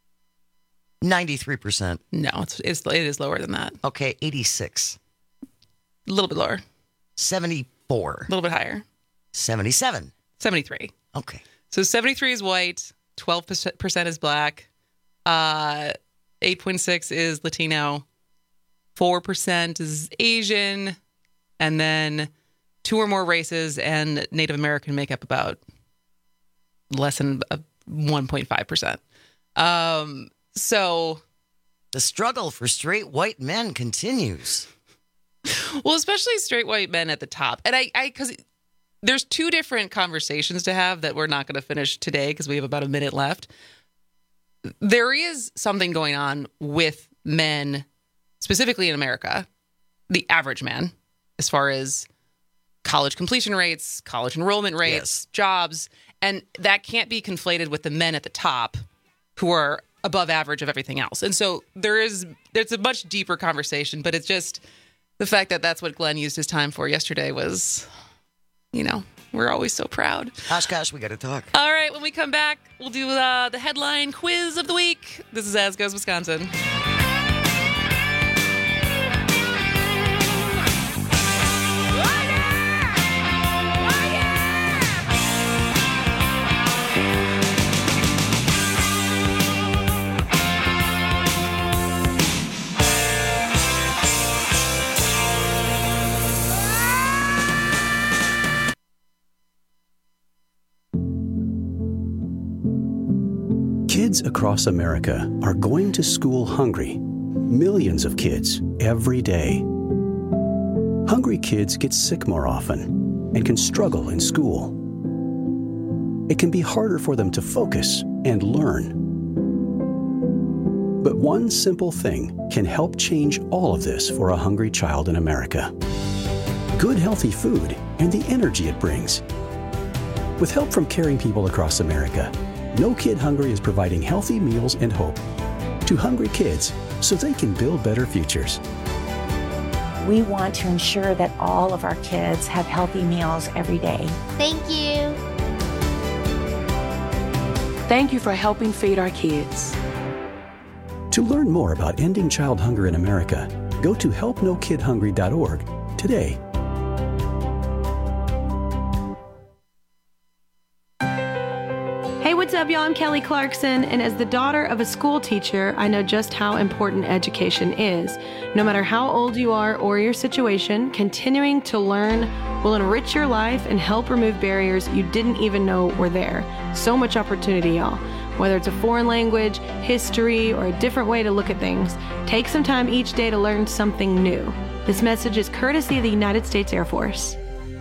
93%. No, it is lower than that. Okay, 86. A little bit lower. 74. A little bit higher. 77. 73. Okay. So 73 is white, 12% is black, 8.6 is Latino, 4% is Asian, and then 2 or more races and Native American make up about less than 1.5%. So the struggle for straight white men continues. Well, especially straight white men at the top. And because there's 2 different conversations to have that we're not going to finish today because we have about a minute left. There is something going on with men, specifically in America, the average man, as far as college completion rates, college enrollment rates, jobs. And that can't be conflated with the men at the top who are above average of everything else. And so there's a much deeper conversation, but it's just the fact that that's what Glenn used his time for yesterday was, we're always so proud. Gosh, we got to talk. All right, when we come back, we'll do the headline quiz of the week. This is As Goes Wisconsin. Kids across America are going to school hungry. Millions of kids every day. Hungry kids get sick more often and can struggle in school. it can be harder for them to focus and learn. But one simple thing can help change all of this for a hungry child in America. Good, healthy food and the energy it brings. With help from caring people across America, No Kid Hungry is providing healthy meals and hope to hungry kids so they can build better futures. We want to ensure that all of our kids have healthy meals every day. Thank you. Thank you for helping feed our kids. To learn more about ending child hunger in America, go to helpnokidhungry.org today. Hey, what's up, y'all? I'm Kelly Clarkson, and as the daughter of a school teacher, I know just how important education is. No matter how old you are or your situation, continuing to learn will enrich your life and help remove barriers you didn't even know were there. So much opportunity, y'all. Whether it's a foreign language, history, or a different way to look at things, take some time each day to learn something new. This message is courtesy of the United States Air Force.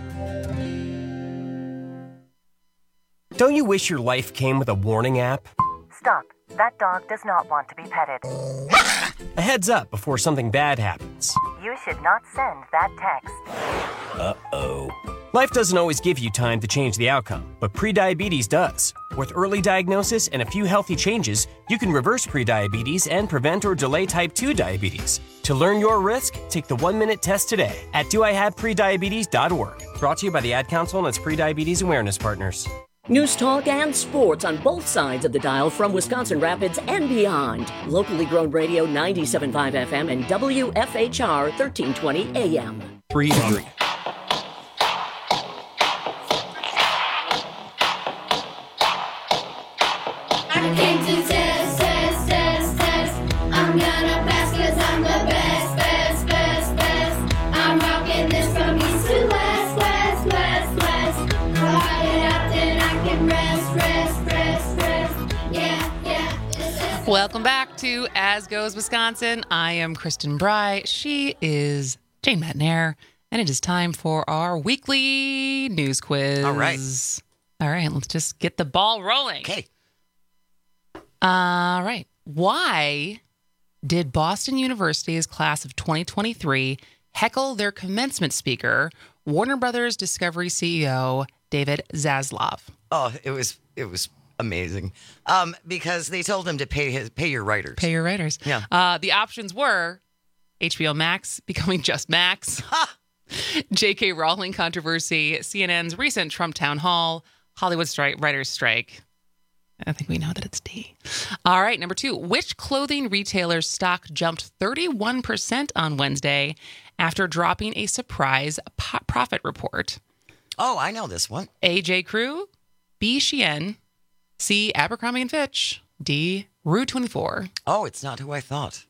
Don't you wish your life came with a warning app? Stop. That dog does not want to be petted. A heads up before something bad happens. You should not send that text. Uh-oh. Life doesn't always give you time to change the outcome, but prediabetes does. With early diagnosis and a few healthy changes, you can reverse prediabetes and prevent or delay type 2 diabetes. To learn your risk, take the 1-minute test today at doihaveprediabetes.org. Brought to you by the Ad Council and its Prediabetes Awareness Partners. News, talk, and sports on both sides of the dial from Wisconsin Rapids and beyond. Locally grown radio 97.5 FM and WFHR 1320 AM. 3-3. I came to test. I'm gonna pass 'cause I'm the best. I'm rocking this from east to west. Hard it out, then I can rest. Yeah. Welcome back to As Goes Wisconsin. I am Kristen Bry. She is Jane Matnair. And it is time for our weekly news quiz. All right, let's just get the ball rolling. Okay. All right. Why did Boston University's class of 2023 heckle their commencement speaker, Warner Brothers Discovery CEO David Zaslav? Oh, it was amazing. Because they told him to pay your writers. Pay your writers. Yeah. The options were HBO Max becoming just Max, J.K. Rowling controversy, CNN's recent Trump town hall, Hollywood writers strike. I think we know that it's D. All right, number 2. Which clothing retailer's stock jumped 31% on Wednesday after dropping a surprise profit report? Oh, I know this one. A. J. Crew, B. Shein, C. Abercrombie & Fitch, D. Rue 24. Oh, it's not who I thought.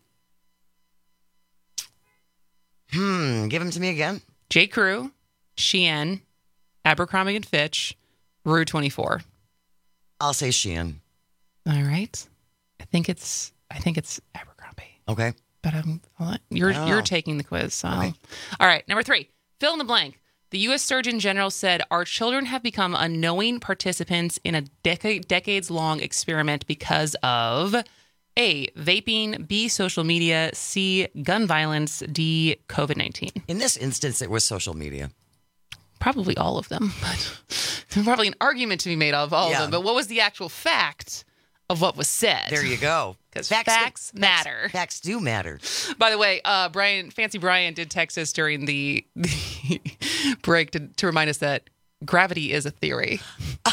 Give them to me again. J. Crew, Shein, Abercrombie & Fitch, Rue 24. I'll say Shein. All right. I think it's Abercrombie. Okay. But you're taking the quiz. So. Okay. All right. Number 3. Fill in the blank. The U.S. Surgeon General said our children have become unknowing participants in a decades-long experiment because of A, vaping, B, social media, C, gun violence, D, COVID-19. In this instance, it was social media. Probably all of them. There's probably an argument to be made of all of them. But what was the actual fact of what was said? There you go. Because facts matter. Facts do matter. By the way, Fancy Brian did text us during the break to remind us that gravity is a theory.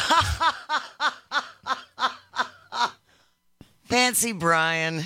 Fancy Brian.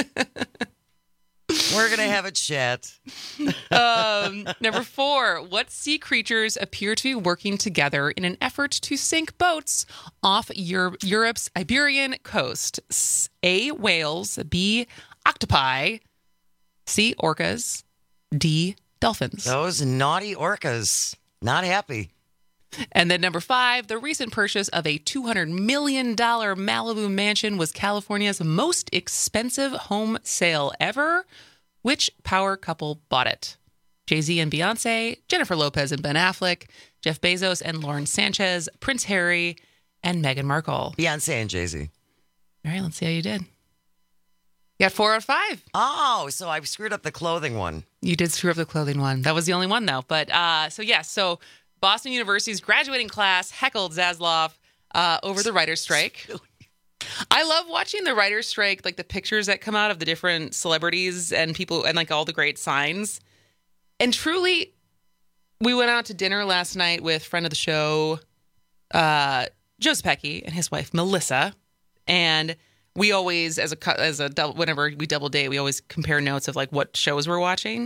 We're going to have a chat. Number 4. What sea creatures appear to be working together in an effort to sink boats off Europe's Iberian coast? A, whales, B, octopi, C, orcas, D, dolphins. Those naughty orcas. Not happy. And then number 5, the recent purchase of a $200 million Malibu mansion was California's most expensive home sale ever. Which power couple bought it? Jay-Z and Beyonce, Jennifer Lopez and Ben Affleck, Jeff Bezos and Lauren Sanchez, Prince Harry, and Meghan Markle. Beyonce and Jay-Z. All right, let's see how you did. You got 4 out of 5. Oh, so I screwed up the clothing one. You did screw up the clothing one. That was the only one, though. But so Boston University's graduating class heckled Zaslav over the writer's strike. I love watching the writer's strike, like the pictures that come out of the different celebrities and people and like all the great signs. And truly, we went out to dinner last night with friend of the show, Joe Specchi, and his wife, Melissa. And we always, whenever we double date, we always compare notes of like what shows we're watching.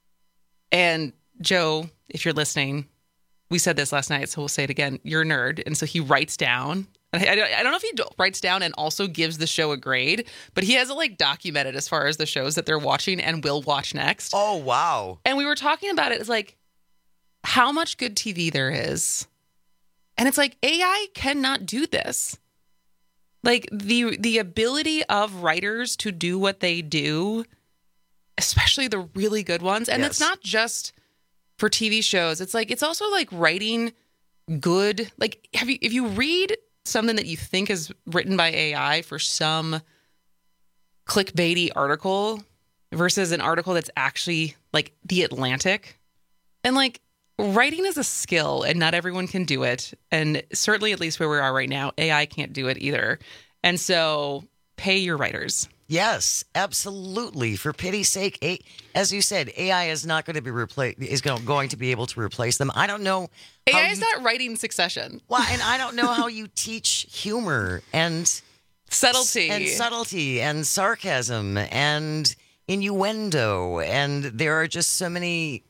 And Joe, if you're listening, we said this last night, so we'll say it again. You're a nerd. And so he writes down. I don't know if he writes down and also gives the show a grade, but he has it like documented as far as the shows that they're watching and will watch next. Oh, wow. And we were talking about it. It's like how much good TV there is. And it's like AI cannot do this. Like the ability of writers to do what they do, especially the really good ones. And it's not just for TV shows. It's like, it's also like writing good, like if you read something that you think is written by AI for some clickbaity article versus an article that's actually like The Atlantic, and like writing is a skill and not everyone can do it. And certainly, at least where we are right now, AI can't do it either. And so pay your writers. Yes, absolutely. For pity's sake, as you said, AI is not going to be going to be able to replace them. I don't know. AI is not writing Succession. Well, and I don't know how you teach humor and subtlety and sarcasm and innuendo, and there are just so many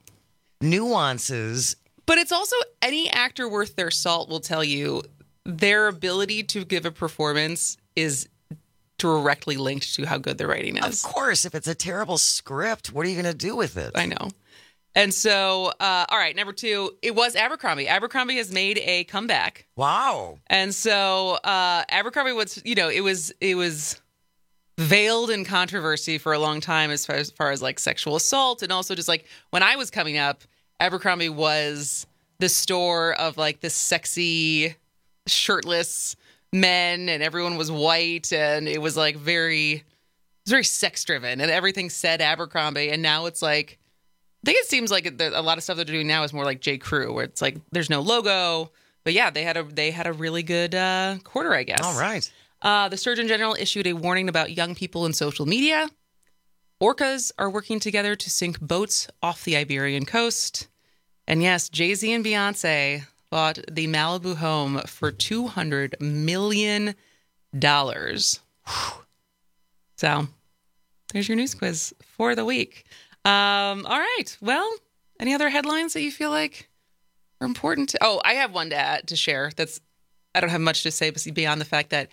nuances. But it's also any actor worth their salt will tell you their ability to give a performance is directly linked to how good the writing is. Of course, if it's a terrible script, what are you going to do with it? I know. And so, all right, number 2, it was Abercrombie. Abercrombie has made a comeback. Wow. And so Abercrombie was, it was veiled in controversy for a long time as far as like sexual assault. And also just like when I was coming up, Abercrombie was the store of like the sexy, shirtless men, and everyone was white, and it was like very sex driven, and everything said Abercrombie. And now it's like, I think it seems like a lot of stuff that they're doing now is more like J. Crew, where it's like there's no logo, but yeah, they had a really good quarter, I guess. All right. The Surgeon General issued a warning about young people in social media. Orcas are working together to sink boats off the Iberian coast, and yes, Jay-Z and Beyonce bought the Malibu home for $200 million. So there's your news quiz for the week. All right. Well, any other headlines that you feel like are important? I have one to share. I don't have much to say beyond the fact that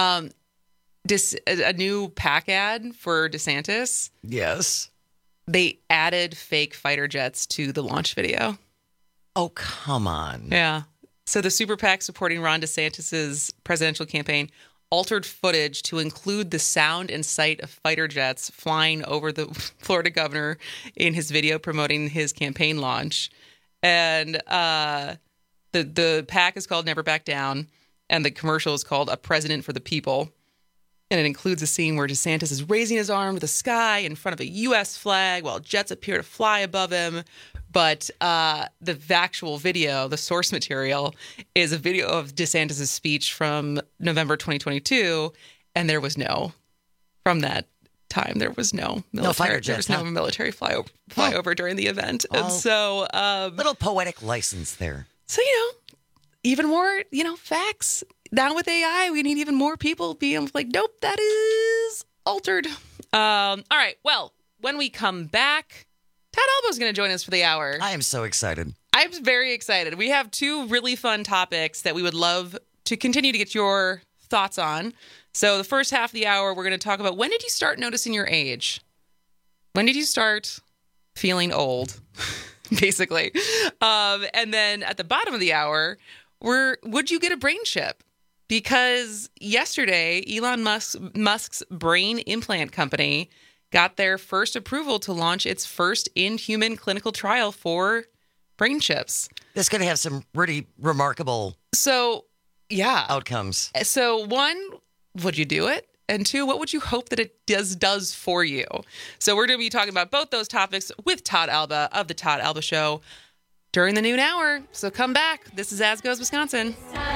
a new PAC ad for DeSantis. Yes. They added fake fighter jets to the launch video. Oh, come on. Yeah. So the super PAC supporting Ron DeSantis' presidential campaign altered footage to include the sound and sight of fighter jets flying over the Florida governor in his video promoting his campaign launch. And the PAC is called Never Back Down, and the commercial is called A President for the People. And it includes a scene where DeSantis is raising his arm to the sky in front of a U.S. flag while jets appear to fly above him. But the actual video, the source material, is a video of DeSantis' speech from November 2022, and there was from that time, there was no fighter jets. There was no military flyover during the event. Oh. And so... little poetic license there. So, even more, facts. Now with AI, we need even more people being like, nope, that is altered. All right, well, when we come back... Todd Albo's going to join us for the hour. I am so excited. I'm very excited. We have 2 really fun topics that we would love to continue to get your thoughts on. So the first half of the hour, we're going to talk about when did you start noticing your age? When did you start feeling old, basically? And then at the bottom of the hour, would you get a brain chip? Because yesterday, Elon Musk's brain implant company got their first approval to launch its first in-human clinical trial for brain chips. This is going to have some pretty remarkable... So outcomes. So, one, would you do it? And two, what would you hope that it does for you? So we're going to be talking about both those topics with Todd Alba of The Todd Alba Show during the noon hour. So come back. This is As Goes Wisconsin.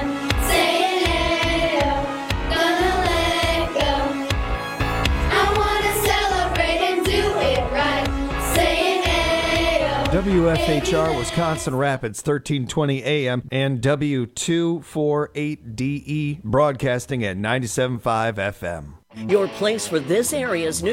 WFHR Wisconsin Rapids, 1320 AM and W248DE broadcasting at 97.5 FM. Your place for this area's news.